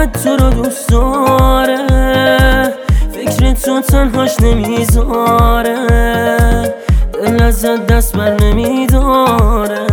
دلت تو رو دوست داره، فکر تو تنهاش نمیذاره، دل ازت دست بر نمیداره.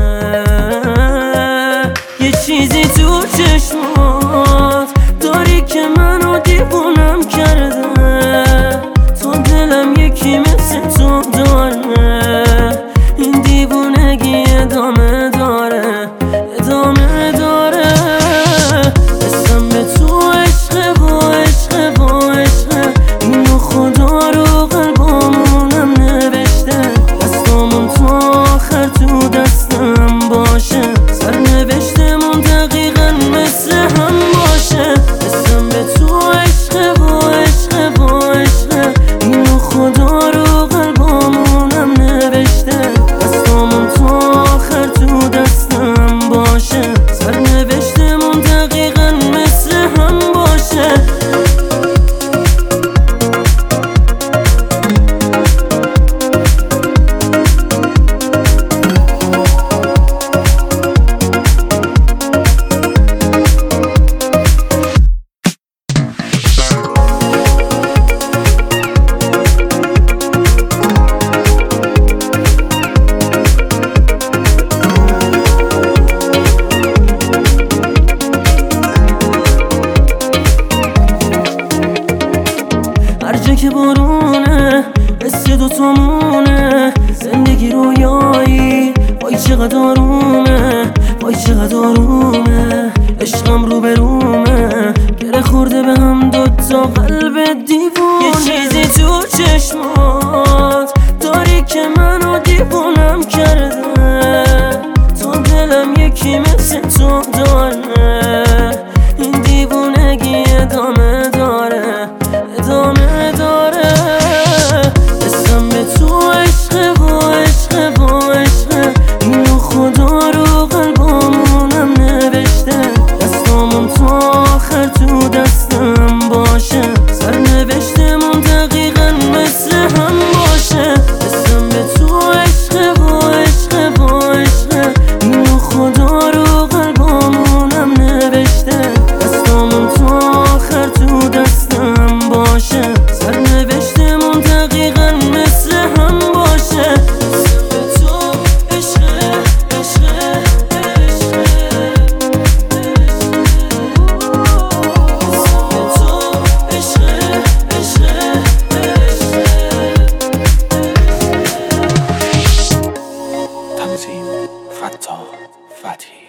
یه چیزی تو چشمات داری که منو دیوونم کرده، تو دلم یکی مثل تو داره، این دیوونگی ادامه داره، ادامه داره. اسم به تو عشقه و عشقه و عشقه، اینو خدا رو قلبامونم نوشته، دستامون تا آخر تو دستم باشه، سرنوشتمون دقیقا مثل هم باشه. اسم به تو عشقه و عشقه و عشقه، اینو خدا رو قلبامونم نوشته، دستامون تا آخر تو دستم باشه، سرنوشتمون دقیقا مثل هم باشه. هر جا که بارونه حس دوتامونه، زندگی رویایی وای چقدر آرومه، وای چقدر آرومه، عشقم رو به رومه، گره خورده به هم دوتا قلب دیوونه. یه چیزی تو چشمات داری که منو دیوونم کرده، تو دلم یکی مثل تو داره، این دیوونگی ادامه داره، ادامه داره. اسم به تو عشقه و عشقه و عشقه، اینو خدا رو قلبامونم نوشته، دستامون تا آخر تو دستم باشه، سرنوشتمون دقیقا مثل هم باشه. اسم به تو عشقه و عشقه و عشقه، اینو خدا رو قلبامونم نوشته، دستامون تا آخر تو دستم باشه، سرنوشتمون دقیقا مثل هم باشه. اسم به تو عشقه عشقه عشقه، اسم به تو عشقه عشقه عشقه. تنظیم فتاح فتحی.